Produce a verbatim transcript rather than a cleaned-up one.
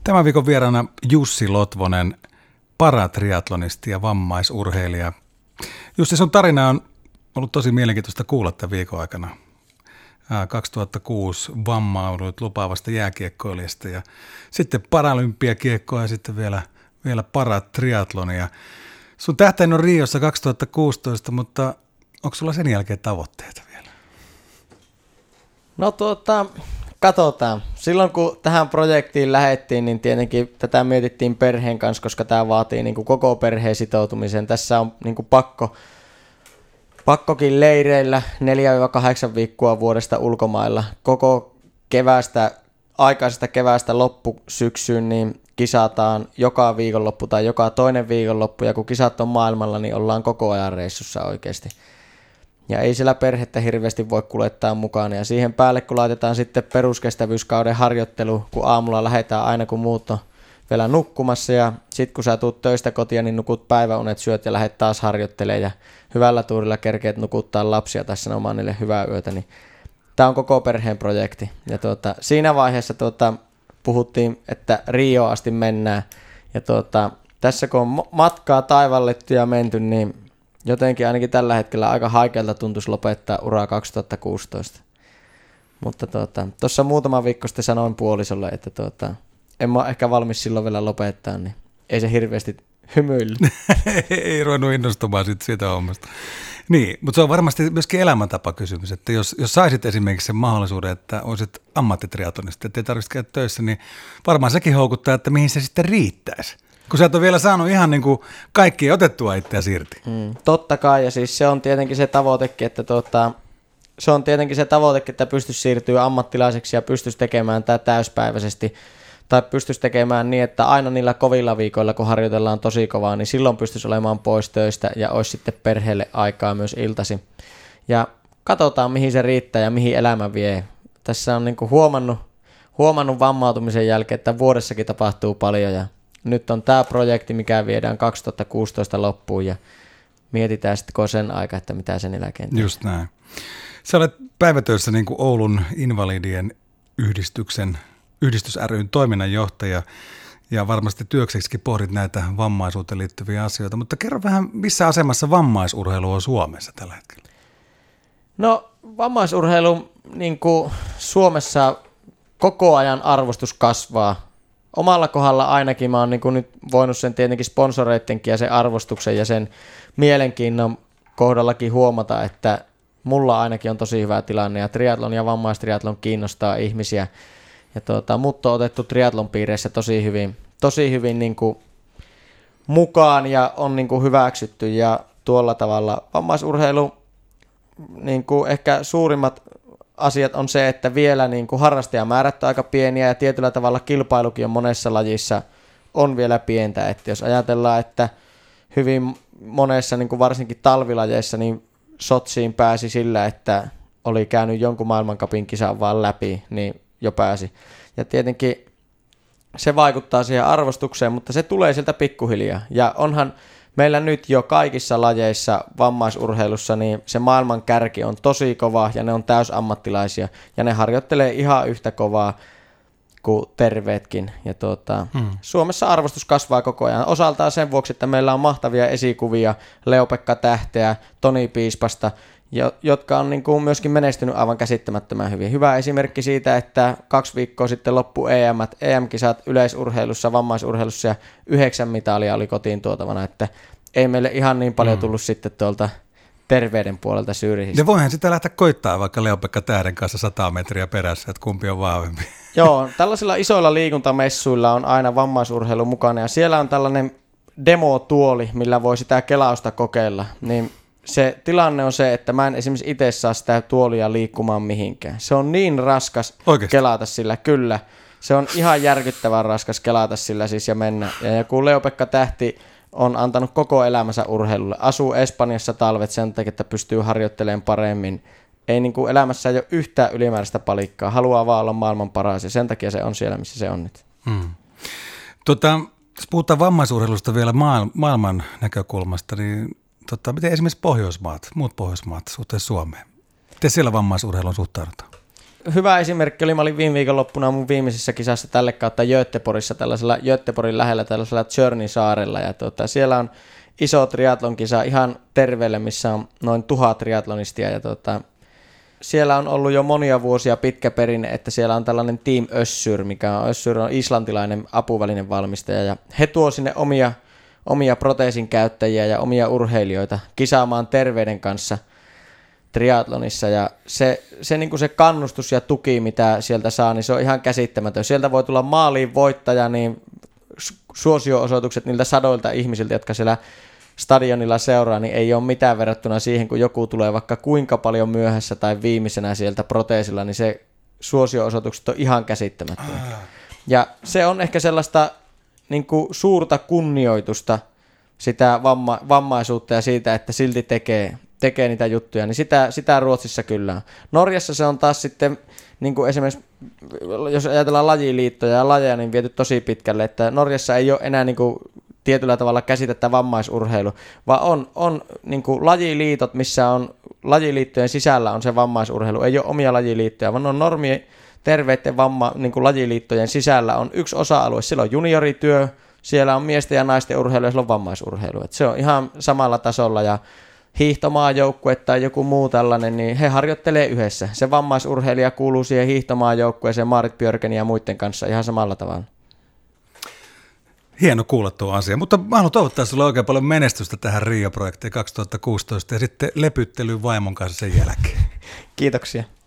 Tämän viikon vieraana Jussi Lotvonen, paratriatlonisti ja vammaisurheilija. Jussi, sun tarina on ollut tosi mielenkiintoista kuulla tämän viikon aikana. kaksituhattakuusi vammauduit lupaavasta jääkiekkoilijasta ja sitten paralympiakiekkoa ja sitten vielä, vielä paratriatlonia. Sun tähtäin on Riossa kaksituhattakuusitoista, mutta onko sulla sen jälkeen tavoitteita vielä? No tuota, katsotaan. Silloin kun tähän projektiin lähdettiin, niin tietenkin tätä mietittiin perheen kanssa, koska tämä vaatii niin kuin koko perheen sitoutumisen. Tässä on niin kuin pakko, pakkokin leireillä neljä kahdeksan viikkoa vuodesta ulkomailla. Koko keväästä, aikaisesta keväästä loppusyksyyn, niin kisataan joka viikonloppu tai joka toinen viikonloppu. Ja kun kisat on maailmalla, niin ollaan koko ajan reissussa oikeasti. Ja ei siellä perhettä hirveästi voi kuljettaa mukana. Ja siihen päälle, kun laitetaan sitten peruskestävyyskauden harjoittelu, kun aamulla lähdetään aina, kun muut on vielä nukkumassa. Ja sitten kun sä tuut töistä kotia, niin nukut päiväunet, syöt ja lähdet taas harjoittelemaan. Ja hyvällä tuurilla kerkeet nukuttaa lapsia tai sanomaan niille hyvää yötä. Niin tämä on koko perheen projekti. Ja tuota, siinä vaiheessa tuota, puhuttiin, että Rio asti mennään. Ja tuota, tässä kun on matkaa taivallettu ja menty, niin jotenkin ainakin tällä hetkellä aika haikealta tuntuisi lopettaa uraa kaksituhattakuusitoista. Mutta tuota, tuossa muutama viikko sitten sanoin puolisolle, että tuota, en mä ole ehkä valmis silloin vielä lopettaa, niin ei se hirveästi hymyillyt. Ei ruvennut innostumaan siitä, siitä hommasta. Niin, mutta se on varmasti myöskin elämäntapa kysymys, että jos, jos saisit esimerkiksi sen mahdollisuuden, että olisit ammattitriatlonisti, että ei tarvitsisi käydä töissä, niin varmaan sekin houkuttaa, että mihin se sitten riittäisi. Kun sä et ole vielä saanut ihan niin kuin kaikkia otettua itseäsi irti. Mm, totta kai, ja siis se on tietenkin se tavoitekin, että tuota, se on tietenkin se tavoitekin, että pystyisi siirtyä ammattilaiseksi ja pystyisi tekemään tämä täyspäiväisesti, tai pystyisi tekemään niin, että aina niillä kovilla viikoilla, kun harjoitellaan tosi kovaa, niin silloin pystyisi olemaan pois töistä ja olisi sitten perheelle aikaa myös iltasi. Ja katsotaan, mihin se riittää ja mihin elämä vie. Tässä on niin kuin huomannut, huomannut vammautumisen jälkeen, että vuodessakin tapahtuu paljon ja nyt on tämä projekti, mikä viedään kaksituhattakuusitoista loppuun ja mietitään sitten sen aika, että mitä sen jälkeen tehdään. Just näin. Sä olet päivätöissä niin kuin Oulun Invalidien yhdistyksen, yhdistys ry:n toiminnanjohtaja ja varmasti työkseksikin pohdit näitä vammaisuuteen liittyviä asioita, mutta kerro vähän, missä asemassa vammaisurheilu on Suomessa tällä hetkellä? No vammaisurheilu niin kuin Suomessa koko ajan arvostus kasvaa. Omalla kohdalla ainakin mä oon niin kuin nyt voinut sen tietenkin sponsoreittenkin ja sen arvostuksen ja sen mielenkiinnon kohdallakin huomata, että mulla ainakin on tosi hyvä tilanne ja triatlon ja vammaistriatlon kiinnostaa ihmisiä. Ja tuota, mut on otettu triatlon piireissä tosi hyvin, tosi hyvin niin kuin mukaan ja on niin kuin hyväksytty ja tuolla tavalla vammaisurheilu niin kuin ehkä suurimmat asiat on se, että vielä niin kuin harrastajamäärät on aika pieniä ja tietyllä tavalla kilpailukin on monessa lajissa on vielä pientä. Että jos ajatellaan, että hyvin monessa niin kuin varsinkin talvilajeissa niin Sotsiin pääsi sillä, että oli käynyt jonkun maailmancupin kisan vaan läpi, niin jo pääsi. Ja tietenkin se vaikuttaa siihen arvostukseen, mutta se tulee sieltä pikkuhiljaa. Ja onhan meillä nyt jo kaikissa lajeissa vammaisurheilussa niin se maailman kärki on tosi kova ja ne on täysammattilaisia ja ne harjoittelee ihan yhtä kovaa kuin terveetkin. Ja tuota, hmm. Suomessa arvostus kasvaa koko ajan. Osaltaan sen vuoksi, että meillä on mahtavia esikuvia Leo-Pekka Tähteä, Toni Piispasta, jotka on niin kuin myöskin menestynyt aivan käsittämättömän hyvin. Hyvä esimerkki siitä, että kaksi viikkoa sitten loppu E M, E M-kisat yleisurheilussa, vammaisurheilussa ja yhdeksän mitalia oli kotiin tuotavana, että ei meille ihan niin paljon tullut mm. sitten tuolta terveyden puolelta Syyriistä. Ja voihan sitä lähteä koittaa vaikka Leo-Pekka Tähden kanssa sata metriä perässä, että kumpi on vahvempi. Joo, tällaisilla isoilla liikuntamessuilla on aina vammaisurheilu mukana ja siellä on tällainen demotuoli, millä voi sitä kelausta kokeilla, niin se tilanne on se, että mä en esimerkiksi itse saa sitä tuolia liikkumaan mihinkään. Se on niin raskas Oikeasti? kelata sillä, kyllä. Se on ihan järkyttävän raskas kelata sillä siis ja mennä. Ja kun Leo-Pekka Tähti on antanut koko elämänsä urheilulle, asuu Espanjassa talvet sen takia, että pystyy harjoittelemaan paremmin. Ei niin kuin elämässä ei ole yhtään ylimääräistä palikkaa, haluaa vaan olla maailman paras ja sen takia se on siellä, missä se on nyt. Hmm. Tota, jos puhutaan vammaisurheilusta vielä maailman näkökulmasta, niin Totta, miten esimerkiksi Pohjoismaat, muut Pohjoismaat suhteessa Suomeen? Miten siellä vammaisurheilun suhtaudutaan? hyvä esimerkki oli, mä olin viime viikonloppuna mun viimeisessä kisassa tälle kautta Göteborgissa, tällaisella Göteborgin lähellä tällaisella Tjörni-saarella, ja tuota, siellä on iso triathlon-kisa ihan terveelle, missä on noin tuhat triathlonistia, ja tuota, siellä on ollut jo monia vuosia pitkä perinne, että siellä on tällainen Team Össur, mikä on, Össur on islantilainen apuvälinen valmistaja, ja he tuo sinne omia, omia proteesin käyttäjiä ja omia urheilijoita kisaamaan terveyden kanssa triathlonissa, ja se, se, niin kuin se kannustus ja tuki, mitä sieltä saa, niin se on ihan käsittämätön. Sieltä voi tulla maaliin voittaja, niin suosio-osoitukset niiltä sadoilta ihmisiltä, jotka siellä stadionilla seuraa, niin ei ole mitään verrattuna siihen, kun joku tulee vaikka kuinka paljon myöhässä tai viimeisenä sieltä proteesilla, niin se suosio-osoitukset on ihan käsittämättömiä. Ja se on ehkä sellaista niin kuin suurta kunnioitusta sitä vamma, vammaisuutta ja siitä, että silti tekee, tekee niitä juttuja, niin sitä, sitä Ruotsissa kyllä on. Norjassa se on taas sitten, niin kuin esimerkiksi jos ajatellaan lajiliittoja ja lajeja, niin viety tosi pitkälle, että Norjassa ei ole enää niin kuin tietyllä tavalla käsitettä vammaisurheilu, vaan on, on niin kuin lajiliitot, missä on lajiliittojen sisällä on se vammaisurheilu, ei ole omia lajiliittoja, vaan on normi terveiden vamma, niin kuin lajiliittojen sisällä on yksi osa-alue, siellä on juniorityö, siellä on miesten ja naisten urheilu ja siellä on vammaisurheilu, että se on ihan samalla tasolla, ja hiihtomaajoukkue tai joku muu tällainen, niin he harjoittelee yhdessä. Se vammaisurheilija kuuluu siihen hiihtomaajoukkueeseen Maarit Björkenin ja muiden kanssa ihan samalla tavalla. Hieno kuulla tuo asia, mutta mä haluan toivottaa sinulle oikein paljon menestystä tähän Rio-projektiin kaksituhattakuusitoista ja sitten lepyttelyyn vaimon kanssa sen jälkeen. Kiitoksia.